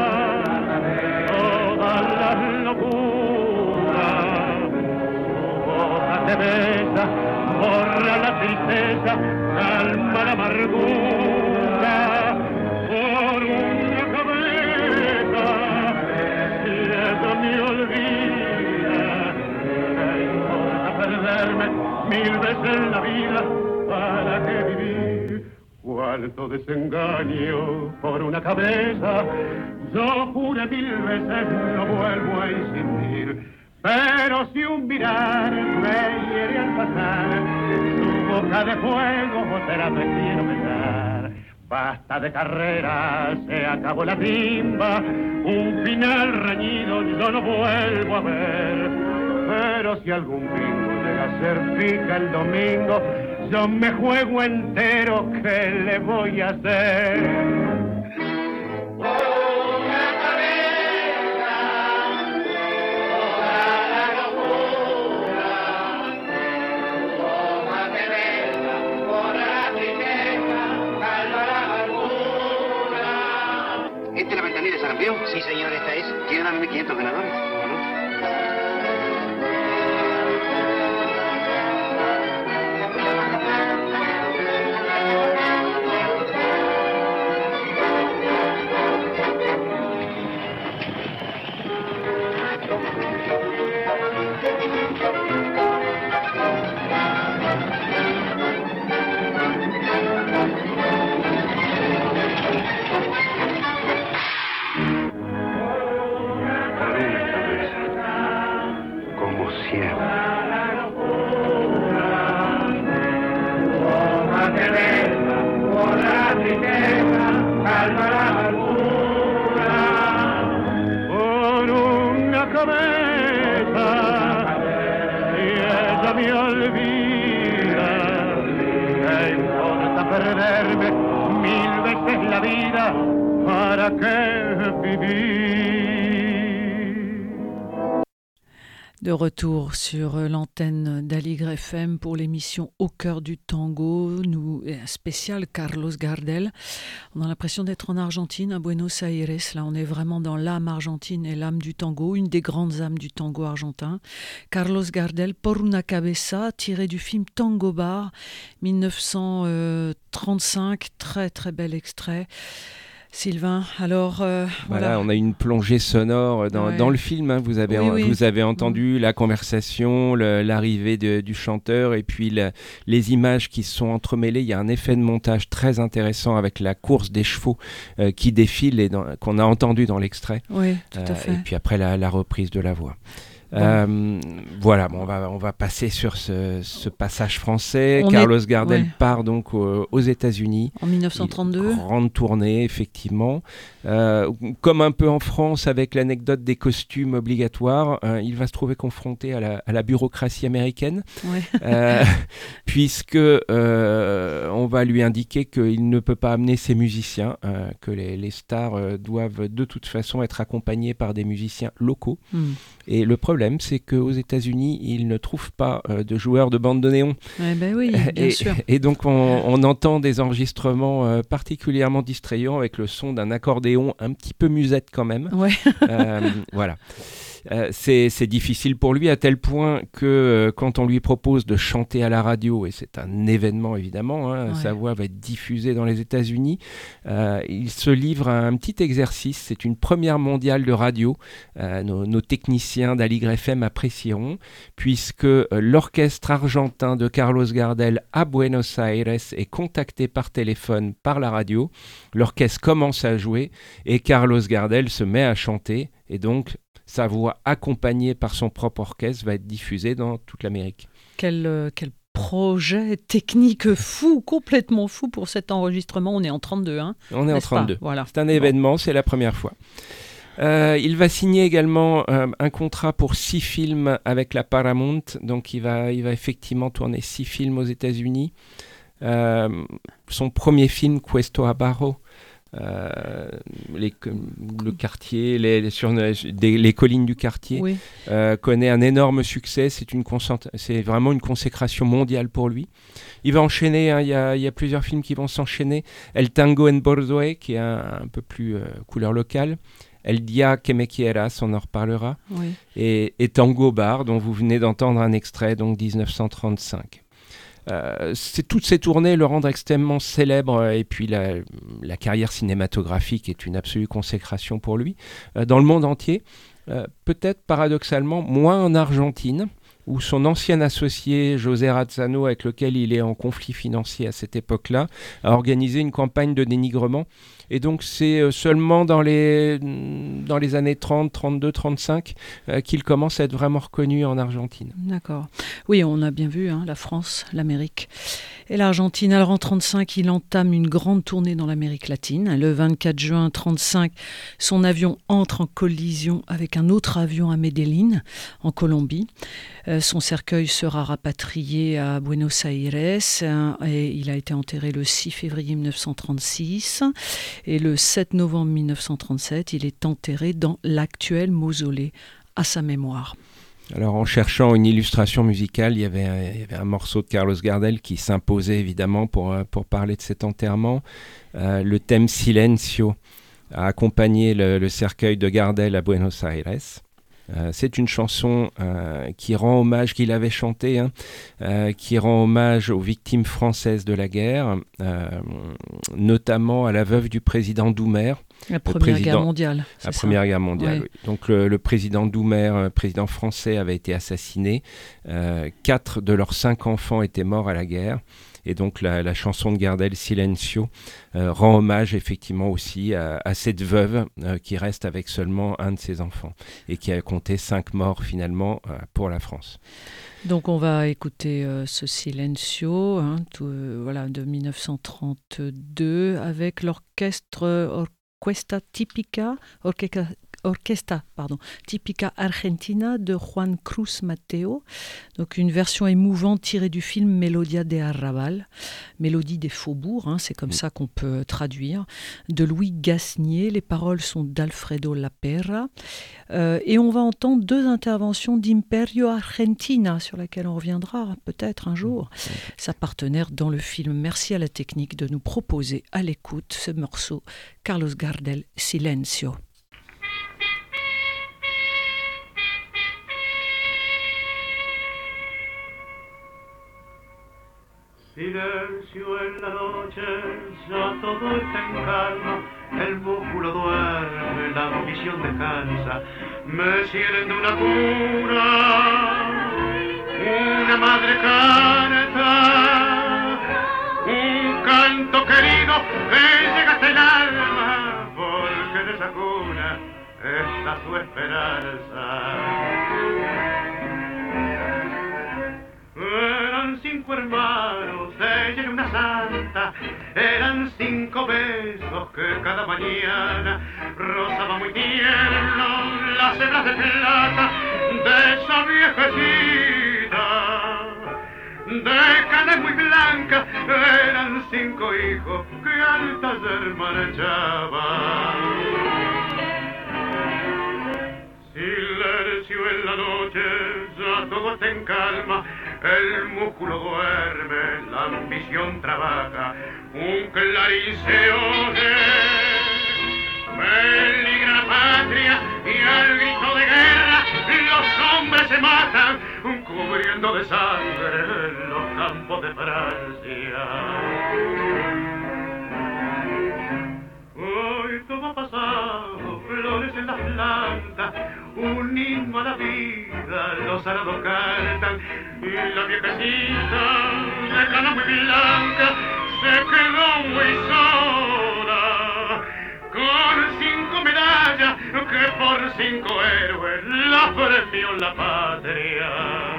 todas las locuras, su boca te besa, borra la tristeza, calma la amargura. Por una cabeza cielo me olvida, no importa perderme mil veces la vida, ¿para qué vivir? Cuánto desengaño por una cabeza, yo juré mil veces no vuelvo a insistir, pero si un mirar me hiere al pasar, su boca de fuego te la quiero besar. Basta de carrera, se acabó la timba, un final reñido yo no vuelvo a ver. Pero si algún bingo llega a ser pica el domingo, yo me juego entero, ¿qué le voy a hacer? ¿Esta es la ventanilla de Sarampión? Sí, señor, esta es. ¿Quiere darme mil quinientos ganadores? De retour sur l'antenne d'Aligre F M pour l'émission Au cœur du tango, nous, un spécial Carlos Gardel. On a l'impression d'être en Argentine, à Buenos Aires. Là, on est vraiment dans l'âme argentine et l'âme du tango, une des grandes âmes du tango argentin. Carlos Gardel, Por una cabeza, tiré du film Tango Bar, dix-neuf cent trente-cinq. Très, très bel extrait. Sylvain, alors euh, voilà, voilà, on a une plongée sonore dans, ouais. dans le film. Hein, vous avez, oui, oui. vous avez entendu mmh. la conversation, le, l'arrivée de, du chanteur et puis la, les images qui se sont entremêlées. Il y a un effet de montage très intéressant avec la course des chevaux euh, qui défile et dans, qu'on a entendu dans l'extrait. Oui, tout à euh, fait. Et puis après la, la reprise de la voix. Bon. Euh, voilà, bon, on va on va passer sur ce, ce passage français. On Carlos est... Gardel ouais. part donc aux, aux États-Unis en dix-neuf cent trente-deux. Grande tournée, effectivement. Euh, comme un peu en France, avec l'anecdote des costumes obligatoires, euh, il va se trouver confronté à la, à la bureaucratie américaine, ouais. euh, puisque euh, on va lui indiquer qu'il ne peut pas amener ses musiciens, euh, que les, les stars euh, doivent de toute façon être accompagnés par des musiciens locaux. Mm. Et le problème, c'est qu'aux États-Unis, ils ne trouvent pas euh, de joueurs de bande de néon. Eh ben oui, bien et, sûr. Et donc, on, on entend des enregistrements euh, particulièrement distrayants avec le son d'un accordéon un petit peu musette quand même. Ouais. euh, voilà. Euh, c'est, c'est difficile pour lui à tel point que euh, quand on lui propose de chanter à la radio, et c'est un événement évidemment, hein, ouais. sa voix va être diffusée dans les États-Unis, euh, il se livre à un petit exercice. C'est une première mondiale de radio. Euh, nos, nos techniciens d'Aligre F M apprécieront, puisque euh, l'orchestre argentin de Carlos Gardel à Buenos Aires est contacté par téléphone par la radio. L'orchestre commence à jouer et Carlos Gardel se met à chanter, et donc sa voix, accompagnée par son propre orchestre, va être diffusée dans toute l'Amérique. Quel, euh, quel projet technique fou, complètement fou pour cet enregistrement. On est en trente-deux, hein. On est en trente-deux. Voilà. C'est un événement, bon. C'est la première fois. Euh, il va signer également euh, un contrat pour six films avec la Paramount. Donc il va, il va effectivement tourner six films aux États-Unis. Euh, son premier film, Questo Abarro, Euh, les, le quartier, les, les, sur, des, les collines du quartier, oui. euh, connaît un énorme succès. C'est, une concent- c'est vraiment une consécration mondiale pour lui. Il va enchaîner, hein, il y a, il y a plusieurs films qui vont s'enchaîner. El Tango en Bordeaux, qui est un, un peu plus euh, couleur locale. El Dia que me quieras, on en reparlera. Oui. Et, et Tango Bar, dont vous venez d'entendre un extrait, donc dix-neuf cent trente-cinq. Euh, c'est, toutes ces tournées le rendent extrêmement célèbre, et puis la, la carrière cinématographique est une absolue consécration pour lui euh, dans le monde entier, euh, peut-être paradoxalement moins en Argentine, où son ancien associé José Razzano, avec lequel il est en conflit financier à cette époque-là, a organisé une campagne de dénigrement Et donc c'est seulement dans les, dans les années trente, trente-deux, trente-cinq euh, qu'il commence à être vraiment reconnu en Argentine. D'accord. Oui, on a bien vu hein, la France, l'Amérique et l'Argentine. Alors en trente-cinq, il entame une grande tournée dans l'Amérique latine. Le vingt-quatre juin trente-cinq, son avion entre en collision avec un autre avion à Medellín, en Colombie. Euh, son cercueil sera rapatrié à Buenos Aires euh, et il a été enterré le six février mille neuf cent trente-six. Et le sept novembre mille neuf cent trente-sept, il est enterré dans l'actuel mausolée à sa mémoire. Alors en cherchant une illustration musicale, il y avait un, il y avait un morceau de Carlos Gardel qui s'imposait évidemment pour, pour parler de cet enterrement. Euh, le thème Silencio a accompagné le, le cercueil de Gardel à Buenos Aires. Euh, c'est une chanson euh, qui rend hommage, qu'il avait chanté, hein, euh, qui rend hommage aux victimes françaises de la guerre, euh, notamment à la veuve du président Doumer. La Première Guerre mondiale. La Première Guerre mondiale, oui. Donc le, le président Doumer, euh, président français, avait été assassiné. Euh, quatre de leurs cinq enfants étaient morts à la guerre. Et donc la, la chanson de Gardel, Silencio, euh, rend hommage effectivement aussi à, à cette veuve euh, qui reste avec seulement un de ses enfants et qui a compté cinq morts finalement euh, pour la France. Donc on va écouter euh, ce Silencio hein, tout, euh, voilà, de mille neuf cent trente-deux avec l'orchestre Orquesta Típica, Orquesta, Orquesta pardon, Típica Argentina de Juan Cruz Mateo. Donc une version émouvante tirée du film Melodia de Arrabal, Mélodie des faubourgs, hein, c'est comme ça qu'on peut traduire, de Louis Gasnier. Les paroles sont d'Alfredo Lapera. Euh, et on va entendre deux interventions d'Imperio Argentina, sur laquelle on reviendra peut-être un jour, sa partenaire dans le film. Merci à la technique de nous proposer à l'écoute ce morceau, Carlos Gardel, Silencio. Silencio en la noche, ya todo está en calma, el músculo duerme, la visión descansa, me sienten una cura, una madre canta, un canto querido que llega hasta el alma, porque en esa cuna está su esperanza. Eran cinco hermanos, ella era una santa, eran cinco besos que cada mañana rozaba muy tierno las hebras de plata de esa viejecita. De carne muy blanca, eran cinco hijos que al taller marchaban. Silencio en la noche, ya todo está en calma, el músculo duerme, la ambición trabaja, un clarín se oye, peligra la patria y al grito de guerra los hombres se matan, cubriendo de sangre los campos de Francia. Hoy todo ha pasado, flores en las plantas, un himno a la vida, los arados cantan, y la viejecita, de cana muy blanca, se quedó muy sola, con cinco medallas que por cinco héroes la premió la patria.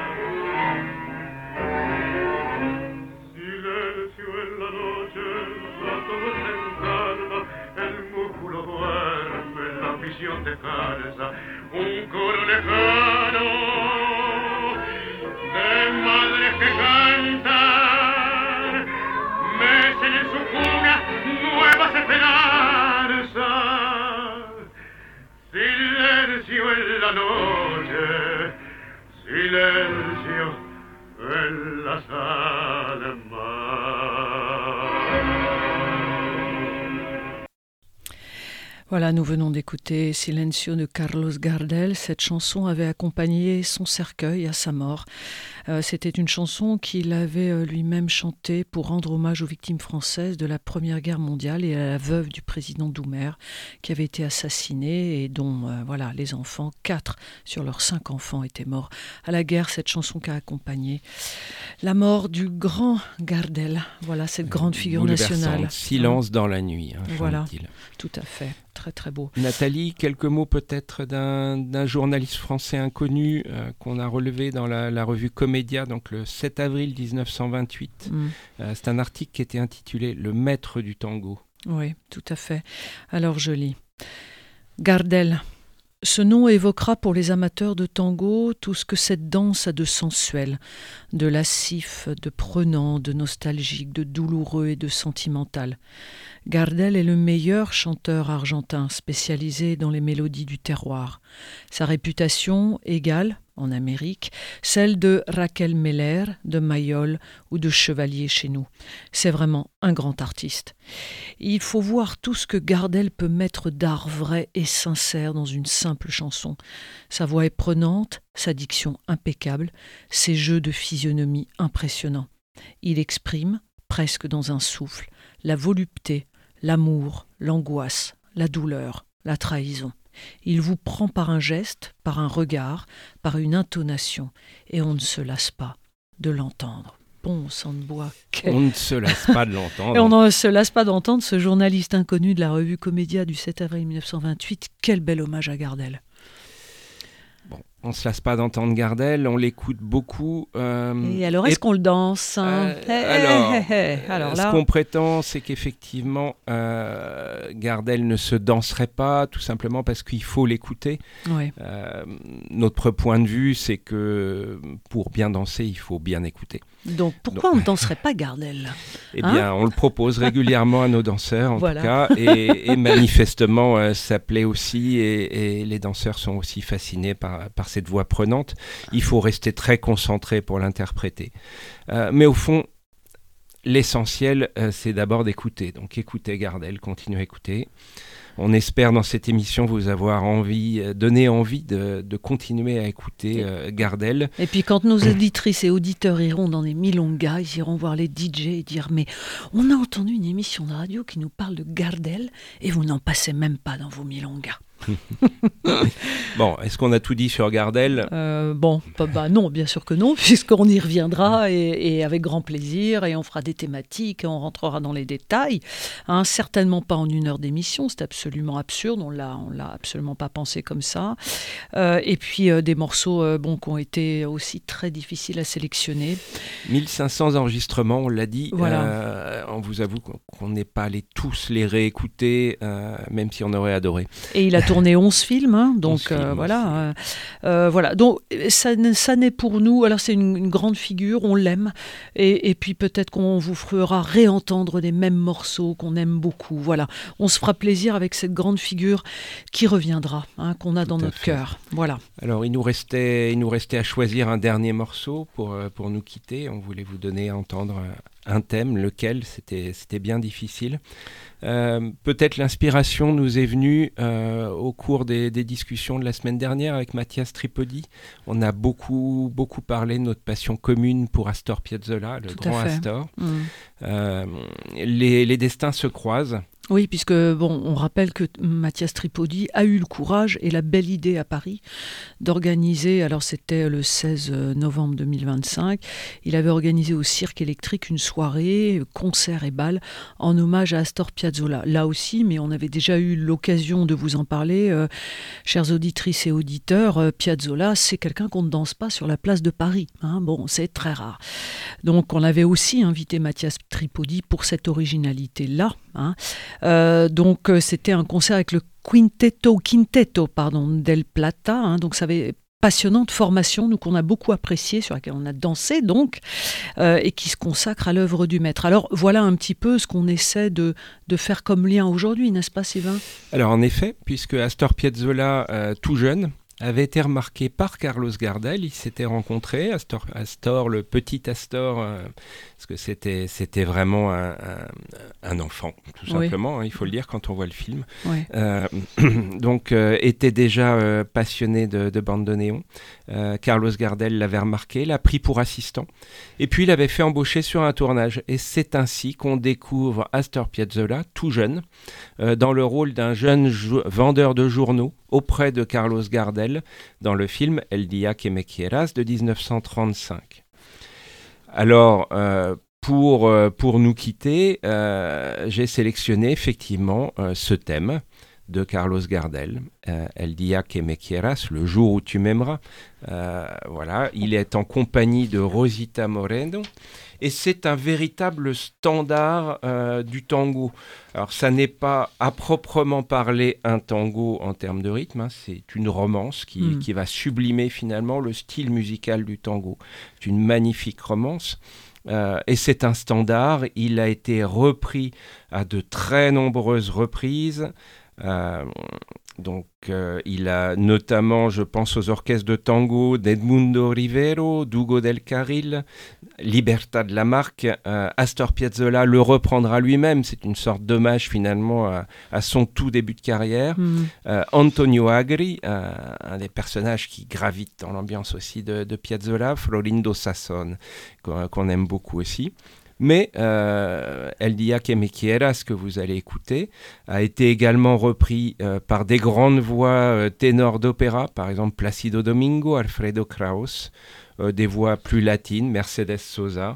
Silencio en la noche, ya todo está en calma, el músculo duerme, la visión descansa, un coro lejano de madres que cantan, mecen en su cuna nuevas esperanzas. Silencio en la noche, silencio en las almas. Voilà, nous venons d'écouter Silencio de Carlos Gardel. Cette chanson avait accompagné son cercueil à sa mort. Euh, c'était une chanson qu'il avait euh, lui-même chantée pour rendre hommage aux victimes françaises de la Première Guerre mondiale et à la veuve du président Doumer qui avait été assassinée et dont euh, voilà, les enfants, quatre sur leurs cinq enfants étaient morts à la guerre. Cette chanson qui a accompagné la mort du grand Gardel. Voilà, cette grande figure nationale. Silence hein. dans la nuit. Hein, voilà, tout à fait. Très très beau. Nathalie, quelques mots peut-être d'un, d'un journaliste français inconnu euh, qu'on a relevé dans la, la revue Comédia, donc le sept avril dix-neuf cent vingt-huit. Mm. Euh, c'est un article qui était intitulé « Le maître du tango ». Oui, tout à fait. Alors je lis. Gardel. Ce nom évoquera pour les amateurs de tango tout ce que cette danse a de sensuel, de lascif, de prenant, de nostalgique, de douloureux et de sentimental. Gardel est le meilleur chanteur argentin spécialisé dans les mélodies du terroir. Sa réputation égale, en Amérique, celle de Raquel Meller, de Mayol ou de Chevalier chez nous. C'est vraiment un grand artiste. Il faut voir tout ce que Gardel peut mettre d'art vrai et sincère dans une simple chanson. Sa voix est prenante, sa diction impeccable, ses jeux de physionomie impressionnants. Il exprime, presque dans un souffle, la volupté, l'amour, l'angoisse, la douleur, la trahison. Il vous prend par un geste, par un regard, par une intonation, et on ne se lasse pas de l'entendre. Bon sang de bois. Quel... On ne se lasse pas de l'entendre. Et on ne se lasse pas d'entendre ce journaliste inconnu de la revue Comédia du sept avril dix-neuf cent vingt-huit. Quel bel hommage à Gardel. Bon, on ne se lasse pas d'entendre Gardel, on l'écoute beaucoup. Euh, et alors, est-ce et... qu'on le danse hein euh, hey, Alors, hey, hey, hey. alors là... ce qu'on prétend, c'est qu'effectivement, euh, Gardel ne se danserait pas, tout simplement parce qu'il faut l'écouter. Oui. Euh, notre point de vue, c'est que pour bien danser, il faut bien écouter. Donc, pourquoi Donc... on ne danserait pas Gardel Eh hein bien, on le propose régulièrement à nos danseurs, en voilà. tout cas, et, et manifestement, euh, ça plaît aussi, et, et les danseurs sont aussi fascinés par, par cette voix prenante. Il faut rester très concentré pour l'interpréter. Euh, mais au fond, l'essentiel, euh, c'est d'abord d'écouter. Donc, écoutez Gardel, continuez à écouter. On espère dans cette émission vous avoir envie, euh, donné envie de, de continuer à écouter euh, Gardel. Et puis quand nos auditrices et auditeurs iront dans les milongas, ils iront voir les D J et dire « Mais on a entendu une émission de radio qui nous parle de Gardel et vous n'en passez même pas dans vos milongas. » Bon, est-ce qu'on a tout dit sur Gardel ? euh, Bon, bah, bah non, bien sûr que non, puisqu'on y reviendra et, et avec grand plaisir, et on fera des thématiques, et on rentrera dans les détails. Hein, certainement pas en une heure d'émission, c'est absolument absurde, on l'a, on l'a absolument pas pensé comme ça. Euh, et puis euh, des morceaux euh, bon, qui ont été aussi très difficiles à sélectionner. mille cinq cents enregistrements, on l'a dit. Voilà. Euh, on vous avoue qu'on n'est pas allé tous les réécouter, euh, même si on aurait adoré. Et il a tourné onze films, hein, donc euh, voilà, euh, euh, voilà. Donc ça, ça n'est pour nous. Alors c'est une, une grande figure, on l'aime, et, et puis peut-être qu'on vous fera réentendre des mêmes morceaux qu'on aime beaucoup. Voilà, on se fera plaisir avec cette grande figure qui reviendra, hein, qu'on a Tout dans notre cœur. Voilà. Alors il nous restait, il nous restait à choisir un dernier morceau pour pour nous quitter. On voulait vous donner à entendre un thème, lequel c'était c'était bien difficile. Euh, peut-être l'inspiration nous est venue euh, au cours des, des discussions de la semaine dernière avec Mathias Tripodi. On a beaucoup, beaucoup parlé de notre passion commune pour Astor Piazzolla, le Tout grand Astor. Mmh. Euh, les, les destins se croisent. Oui, puisque bon, on rappelle que Mathias Tripodi a eu le courage et la belle idée à Paris d'organiser, alors c'était le seize novembre deux mille vingt-cinq, il avait organisé au Cirque Électrique une soirée, concert et bal, en hommage à Astor Piazzolla. Là aussi, mais on avait déjà eu l'occasion de vous en parler, euh, chères auditrices et auditeurs, euh, Piazzolla, c'est quelqu'un qu'on ne danse pas sur la place de Paris. Hein, bon, c'est très rare. Donc on avait aussi invité Mathias Tripodi pour cette originalité-là. Hein. Euh, donc euh, c'était un concert avec le Quintetto, Quintetto pardon, del Plata, hein, donc ça avait passionnante formation, nous qu'on a beaucoup apprécié, sur laquelle on a dansé donc, euh, et qui se consacre à l'œuvre du maître. Alors voilà un petit peu ce qu'on essaie de, de faire comme lien aujourd'hui, n'est-ce pas Sylvain ? Alors en effet, puisque Astor Piazzolla, euh, tout jeune, avait été remarqué par Carlos Gardel. Ils s'étaient rencontrés, Astor, Astor le petit Astor, euh, parce que c'était, c'était vraiment un, un, un enfant, tout Oui. simplement, hein, il faut le dire quand on voit le film. Oui. Euh, donc, euh, était déjà euh, passionné de, de bandoneon. Euh, Carlos Gardel l'avait remarqué, l'a pris pour assistant, et puis il avait fait embaucher sur un tournage. Et c'est ainsi qu'on découvre Astor Piazzolla, tout jeune, euh, dans le rôle d'un jeune jo- vendeur de journaux auprès de Carlos Gardel dans le film El Día que me quieras de dix-neuf cent trente-cinq. Alors, euh, pour, euh, pour nous quitter, euh, j'ai sélectionné effectivement euh, ce thème de Carlos Gardel, euh, El Día que me quieras, le jour où tu m'aimeras. Euh, voilà, il est en compagnie de Rosita Moreno. Et c'est un véritable standard euh, du tango. Alors, ça n'est pas à proprement parler un tango en termes de rythme, hein, c'est une romance qui, Mm. qui va sublimer finalement le style musical du tango. C'est une magnifique romance. Euh, et c'est un standard. Il a été repris à de très nombreuses reprises. Euh, donc, euh, il a notamment, je pense aux orchestres de tango d'Edmundo Rivero, d'Hugo del Carril, Libertad Lamarque. euh, Astor Piazzolla le reprendra lui-même. C'est une sorte d'hommage finalement à, à son tout début de carrière. Mm. Euh, Antonio Agri, euh, un des personnages qui gravitent dans l'ambiance aussi de, de Piazzolla, Florindo Sasson, qu'on, qu'on aime beaucoup aussi. Mais euh, El Día que me quieras, que vous allez écouter, a été également repris euh, par des grandes voix euh, ténors d'opéra, par exemple Plácido Domingo, Alfredo Kraus, euh, des voix plus latines, Mercedes Sosa,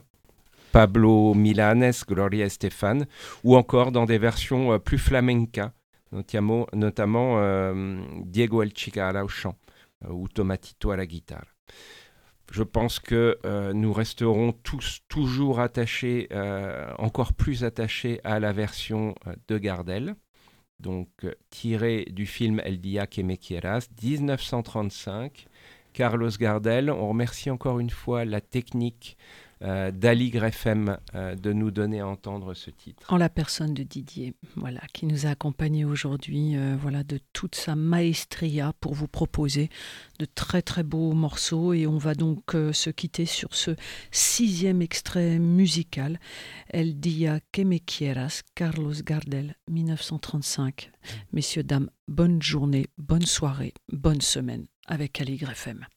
Pablo Milanes, Gloria Estefan, ou encore dans des versions euh, plus flamenca, notamment, notamment euh, Diego Elchicara au chant, euh, ou Tomatito à la guitare. Je pense que euh, nous resterons tous toujours attachés, euh, encore plus attachés à la version euh, de Gardel, donc euh, tirée du film El Día que me quieras, dix-neuf cent trente-cinq. Carlos Gardel, on remercie encore une fois la technique euh, d'Aligre F M euh, de nous donner à entendre ce titre. En la personne de Didier, voilà, qui nous a accompagnés aujourd'hui, euh, voilà, de toute sa maestria pour vous proposer de très très beaux morceaux. Et on va donc euh, se quitter sur ce sixième extrait musical, El Día que me quieras, Carlos Gardel, dix-neuf cent trente-cinq. Messieurs, dames, bonne journée, bonne soirée, bonne semaine avec Aligre F M.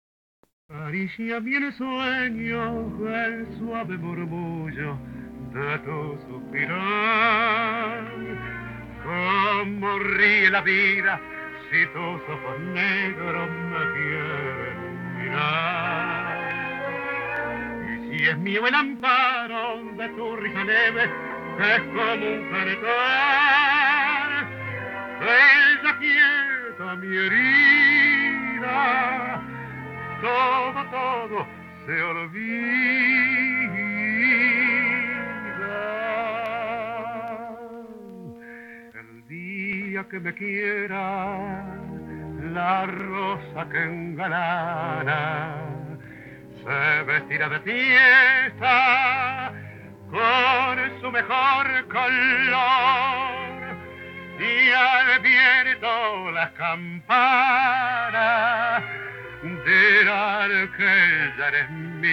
Acaricia bien el sueño, el suave murmullo de tu suspirar. Cómo ríe la vida si tus ojos negros me quieren mirar. Y si es mío el amparo de tu risa leve, es como un canetar. Ella quieta mi herida, todo, todo se olvida. El día que me quiera, la rosa que engalana se vestirá de fiesta con su mejor color y al viento las campanas dirán que ella eres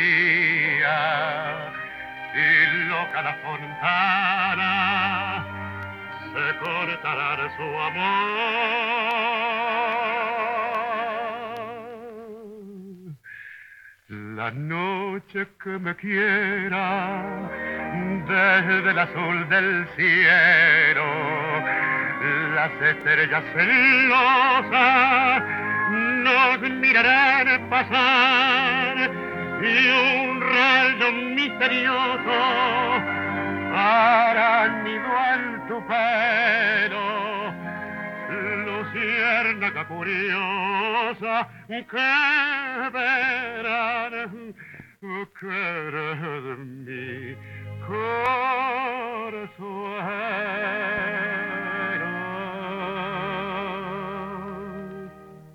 mía y loca la fontana se cortará de su amor. La noche que me quiera desde el azul del cielo, las estrellas celosas nos mirarán pasar y un rayo misterioso hará nido en tu pelo, luciérnaga curiosa que verán querer mi corazón.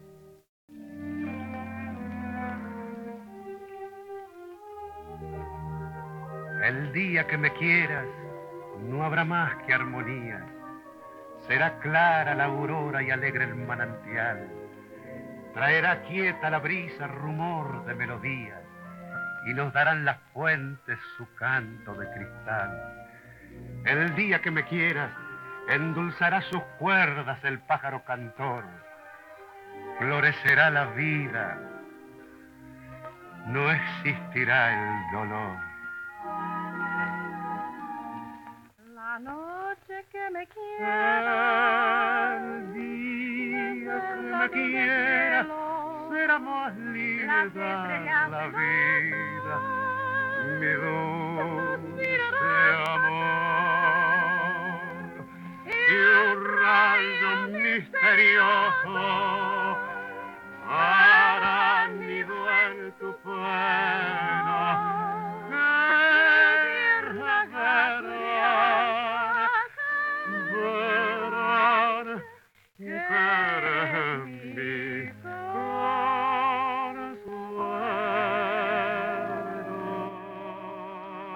El día que me quieras, no habrá más que armonía. Será clara la aurora y alegre el manantial. traerá quieta la brisa rumor de melodías y nos darán las fuentes su canto de cristal. El día que me quieras endulzará sus cuerdas el pájaro cantor, florecerá la vida, no existirá el dolor. La noche que me quiera, el día que me quiera, será más linda la vida, mi dulce amor, y un rayo misterioso hará nido en tu pena.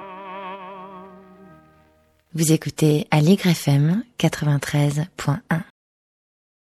Vous écoutez Allegre F M quatre-vingt-treize point un.